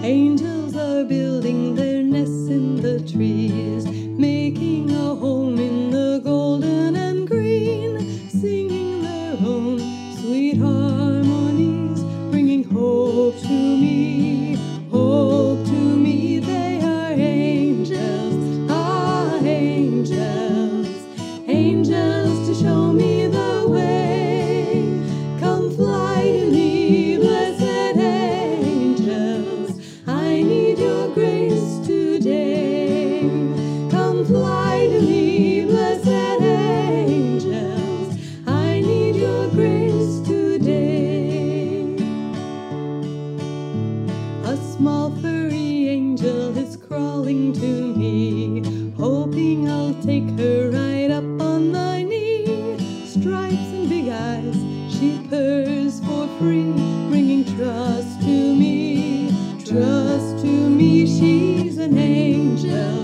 Angels are building their nests in the trees, making a home in the golden and green, singing their own sweet harmonies, bringing hope to me, hope to me. They are angels, angels, angels to show me the way. Come fly to me, blessed angels, I need your grace today. Come fly to me, blessed angels, I need your grace today. A small furry angel is crawling to me, hoping I'll take her right up on my knee. Stripes and big eyes, she purrs for free, bringing trust to me, trust to me. She's an angel,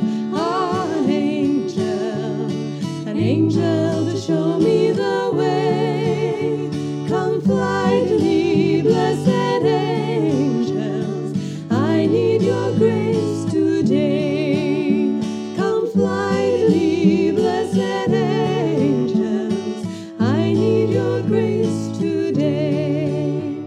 an angel to show me the way. Come fly to me, blessed angels, I need your grace today. Come fly to me, blessed angels, I need your grace today.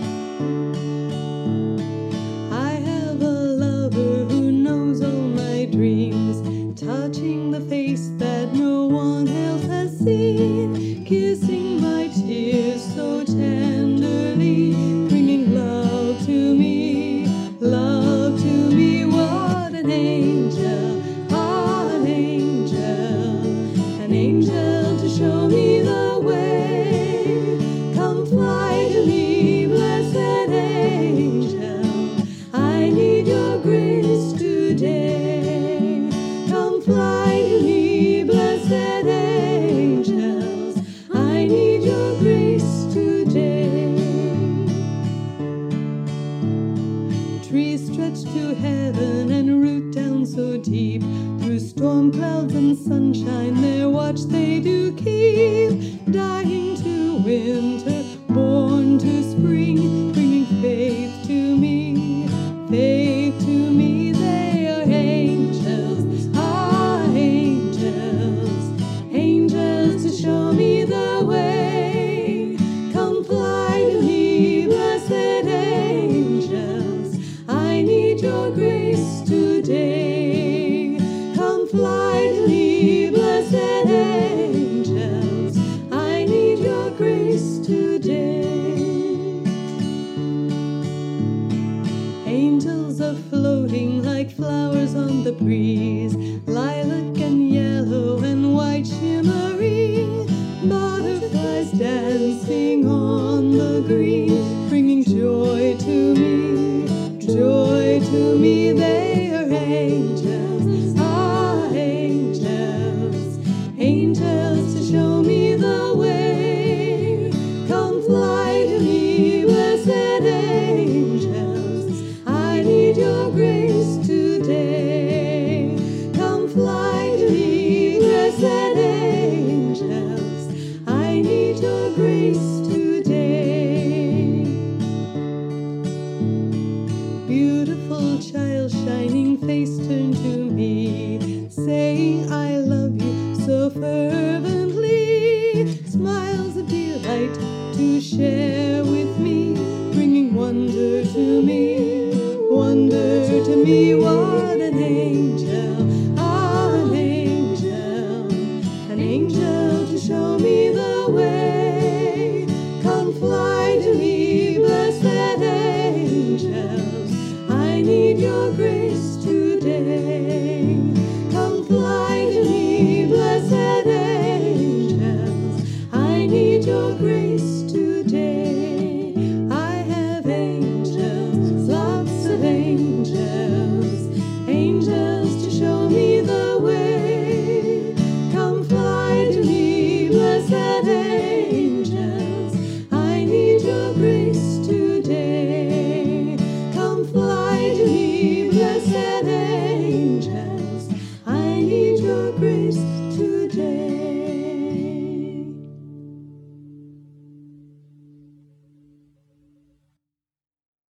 I have a lover who knows all my dreams, touching the face that no one else has seen, kissing my tears so tenderly, bringing love to me, love to me. What an angel, an angel to show me the way. Come fly to me, blessed angel, I need your grace today. Come fly to me, blessed angels, I need your grace today. Trees stretch to heaven and root down so deep, through storm clouds and sunshine their watch they do keep, dying to winter, born to spring, bringing faith to me, faith to me. They are angels, angels to show me the way. Come fly to me, blessed angels, I need your grace today. Come fly to me, blessed angels, I need your grace today. Angels are floating like flowers on the breeze, lilac and yellow and white shimmering, butterflies dancing on the green, bringing joy to me, joy to me. They are angels, angels to show me the way. Come fly to me, blessed angels, I need your grace today. Come fly to me, blessed angels, I need your grace today. Beautiful child, shining face, turn to me, saying I love you so fervently. Smiles of delight to share with me, bringing wonder to me, wonder to me. What